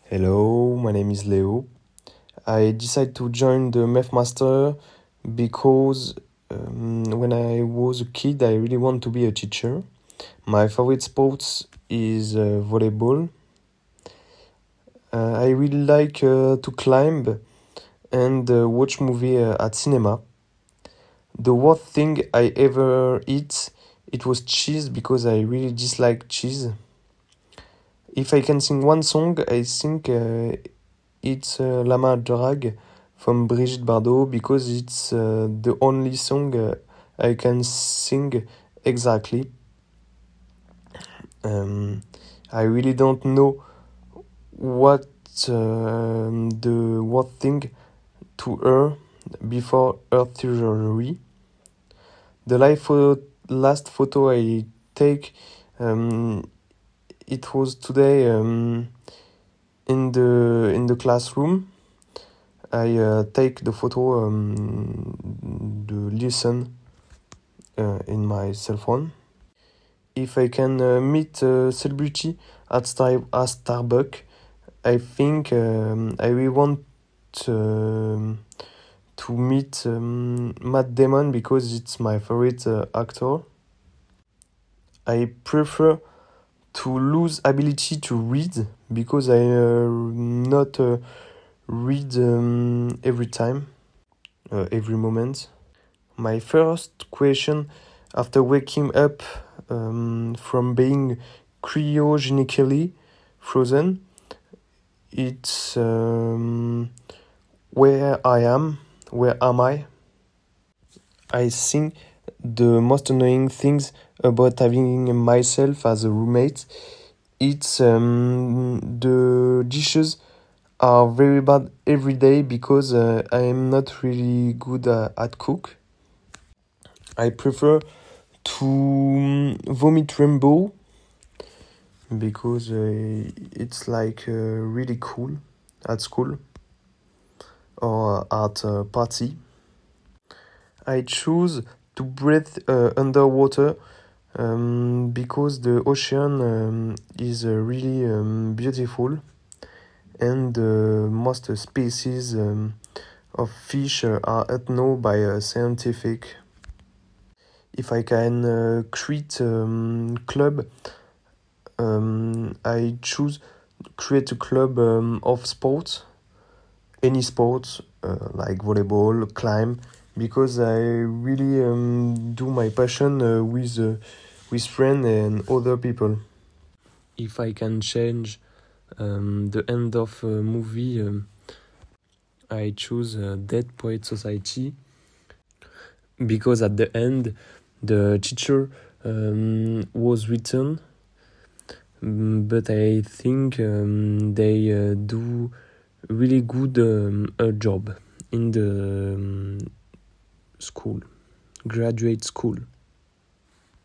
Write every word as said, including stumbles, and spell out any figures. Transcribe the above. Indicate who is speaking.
Speaker 1: Hello, my name is Leo. I decided to join the Math Master because um, when I was a kid, I really want to be a teacher. My favorite sports is uh, volleyball. Uh, I really like uh, to climb and uh, watch movie uh, at cinema. The worst thing I ever eat, it was cheese because I really dislike cheese. If I can sing one song, I think uh, it's uh, Lama Drag from Brigitte Bardot because it's uh, the only song uh, I can sing exactly. Um, I really don't know what uh, the what thing to her before her surgery. The life pho- last photo I take, um, it was today um, in the in the classroom. I uh, take the photo, um, the lesson uh, in my cell phone. If I can uh, meet a celebrity at Star at Starbucks, I think um, I will want um to meet um, Matt Damon because it's my favorite uh, actor. I prefer to lose ability to read because I uh, not uh, read um, every time, uh, every moment. My first question after waking up um, from being cryogenically frozen, it's um, where I am, where am I? I think the most annoying things about having myself as a roommate, it's um, the dishes are very bad every day because uh, I am not really good uh, at cook. I prefer to um, vomit rainbow because uh, it's like uh, really cool at school or at a party. I choose to breathe uh, underwater um, because the ocean um, is uh, really um, beautiful and uh, most species um, of fish uh, are unknown by a scientific. If I can uh, create a um, club, um, I choose create a club um, of sports, any sports uh, like volleyball, climb, because I really um, do my passion uh, with uh, with friends and other people. If I can change um, the end of a movie, um, I choose uh, Dead Poet Society because at the end the teacher um, was written, but I think um, they uh, do really good um, a job in the um, school, graduate school.